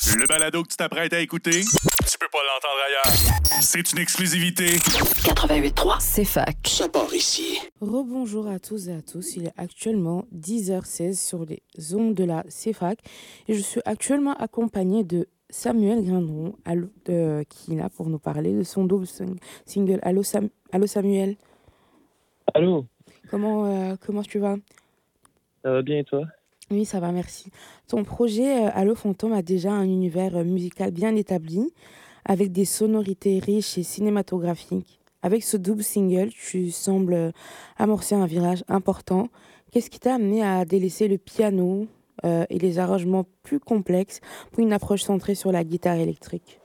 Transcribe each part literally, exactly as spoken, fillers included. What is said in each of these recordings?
Le balado que tu t'apprêtes à écouter, tu peux pas l'entendre ailleurs. C'est une exclusivité. quatre-vingt-huit trois, C'est fac. ça part ici. Rebonjour à tous et à tous, il est actuellement dix heures seize sur les ondes de la C F A C et je suis actuellement accompagnée de Samuel Grindron allo, euh, qui est là pour nous parler de son double sing- single. Allô, Sam- Allô Samuel, Allô, comment, euh, comment tu vas? ça va bien et toi? Oui, ça va, merci. Ton projet euh, Allô Fantôme a déjà un univers euh, musical bien établi, avec des sonorités riches et cinématographiques. Avec ce double single, tu sembles euh, amorcer un virage important. Qu'est-ce qui t'a amené à délaisser le piano euh, et les arrangements plus complexes pour une approche centrée sur la guitare électrique?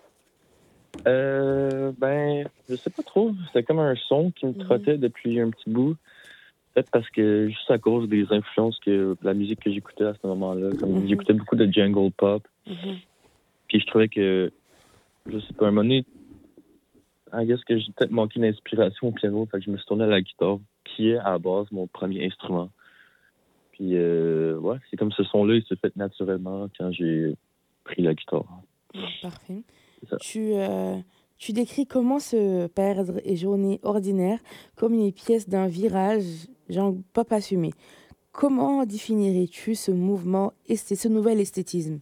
Euh, ben, je sais pas trop. C'était comme un son qui me Mhm. trottait depuis un petit bout. Peut-être parce que, juste à cause des influences que la musique que j'écoutais à ce moment-là. Comme Mhm. j'écoutais beaucoup de jungle pop. Mhm. Puis je trouvais que, je sais pas, à un moment donné, I guess que j'ai peut-être manqué d'inspiration au piano. Fait que je me suis tourné à la guitare, qui est à la base mon premier instrument. Puis, euh, ouais, c'est comme ce son-là, il s'est fait naturellement quand j'ai pris la guitare. Mhm, Parfait. C'est ça. Tu, euh, tu décris comment se perdre et journée ordinaire comme une pièce d'un virage, genre pop assumé. Comment définirais-tu ce mouvement et ce nouvel esthétisme?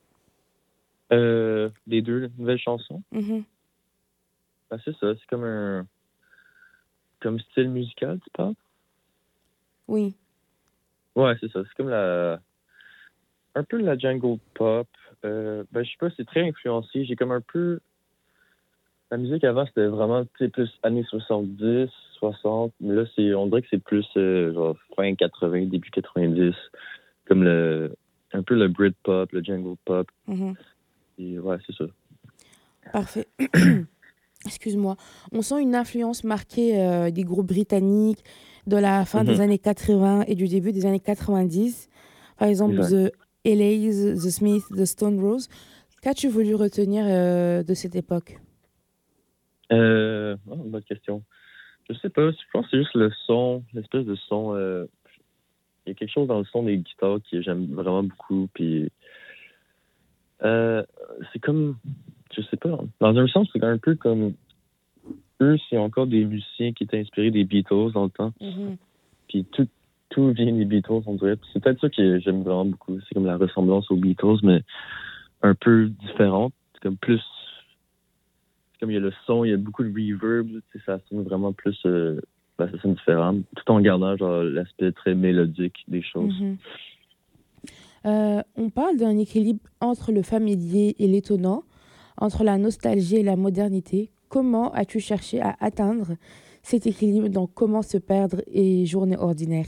Euh, les deux nouvelles chansons. Mhm. Ben, c'est ça, c'est comme un comme style musical, tu parles? Oui. Ouais, c'est ça. C'est comme la un peu la jungle pop. Euh, ben je sais pas, c'est très influencé. J'ai comme un peu la musique avant c'était vraiment tu sais, plus années soixante-dix, soixante, mais là c'est on dirait que c'est plus euh, genre fin quatre-vingts, début quatre-vingt-dix, comme le un peu le Britpop, le jungle pop. Mhm. Et ouais, c'est ça. Parfait. Excuse-moi. On sent une influence marquée euh, des groupes britanniques de la fin des Mhm. années quatre-vingts et du début des années quatre-vingt-dix. Par exemple, Exact. The L A's, The Smiths, The Stone Roses. Qu'as-tu voulu retenir euh, de cette époque? Euh, oh, bonne question. Je sais pas, je pense que c'est juste le son, l'espèce de son. euh, Il y a quelque chose dans le son des guitares que j'aime vraiment beaucoup. Puis, euh, c'est comme, je sais pas, dans un sens, c'est un peu comme eux, c'est encore des musiciens qui étaient inspirés des Beatles dans le temps. Mhm. Puis tout, tout vient des Beatles, on dirait. Puis c'est peut-être ça que j'aime vraiment beaucoup. C'est comme la ressemblance aux Beatles, mais un peu différente. C'est comme plus, c'est comme il y a le son, il y a beaucoup de reverb. Tu sais, ça sonne vraiment plus, euh, ben, ça sonne différent, tout en gardant genre l'aspect très mélodique des choses. Mhm. Euh, on parle d'un équilibre entre le familier et l'étonnant, entre la nostalgie et la modernité. Comment as-tu cherché à atteindre cet équilibre dans Comment se perdre et Journée ordinaire?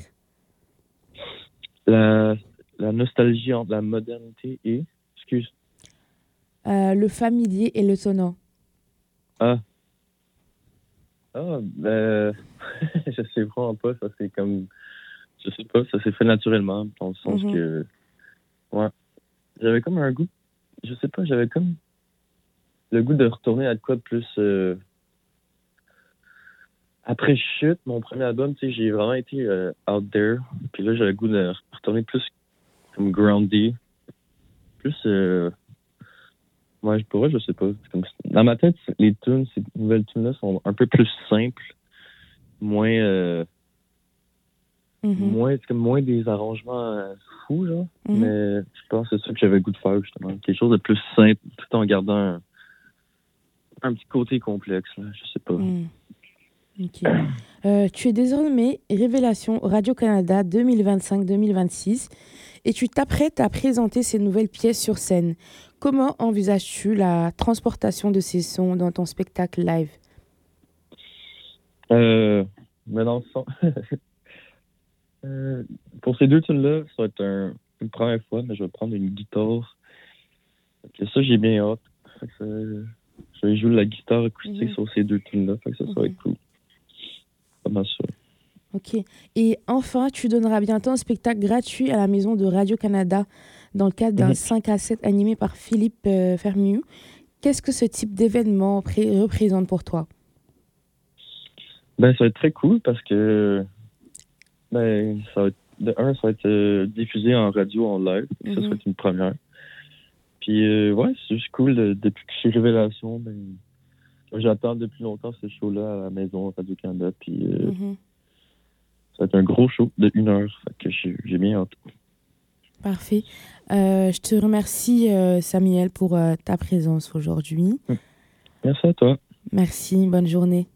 La, la nostalgie entre la modernité et... Excuse. Euh, le familier et l'étonnant. Ah. Ah, ben... je sais vraiment pas. Ça, c'est comme... Je sais pas, ça s'est fait naturellement, dans le sens Mhm. que... Ouais. J'avais comme un goût... Je sais pas, j'avais comme le goût de retourner à de quoi de plus... euh, Après Chute, mon premier album, tu sais, j'ai vraiment été euh, out there. Puis là, j'avais le goût de retourner plus comme grounded. Plus... euh, Ouais, pour vrai, je sais pas. C'est comme... Dans ma tête, les tunes, ces nouvelles tunes-là sont un peu plus simples, moins, euh, Mhm. moins, c'est comme moins des arrangements euh, fous, genre. Mhm. Mais je pense que c'est ça que j'avais le goût de faire, justement. Quelque chose de plus simple, tout en gardant un, un petit côté complexe, là. Je sais pas. Mhm. Ok. Euh, tu es désormais Révélation Radio-Canada deux mille vingt-cinq deux mille vingt-six et tu t'apprêtes à présenter ces nouvelles pièces sur scène. Comment envisages-tu la transportation de ces sons dans ton spectacle live? Euh, mais dans le fond, euh, pour ces deux tunes-là, ça va être un- une première fois, mais je vais prendre une guitare. Fait que ça, j'ai bien hâte. Fait que ça- je vais jouer de la guitare acoustique Mhm. sur ces deux tunes-là. Fait que ça, ça va Mhm. être cool. Pas mal ça. Ok. Et enfin, tu donneras bientôt un spectacle gratuit à la maison de Radio-Canada dans le cadre d'un Mhm. cinq à sept animé par Philippe euh, Fermiou. Qu'est-ce que ce type d'événement pré- représente pour toi? Ben, ça va être très cool parce que, ben, ça va être, de un, ça va être euh, diffusé en radio en live. Ça, ça va Mhm. être une première. Puis, euh, ouais, c'est juste cool. de- depuis que je suis Révélation, ben, j'attends depuis longtemps ce show-là à la maison, à Radio-Canada. Puis, euh, Mhm. ça va être un gros show de une heure. Fait que j'ai j'ai bien hâte. Parfait. Euh, je te remercie, euh, Samuel, pour euh, ta présence aujourd'hui. Merci à toi. Merci, bonne journée.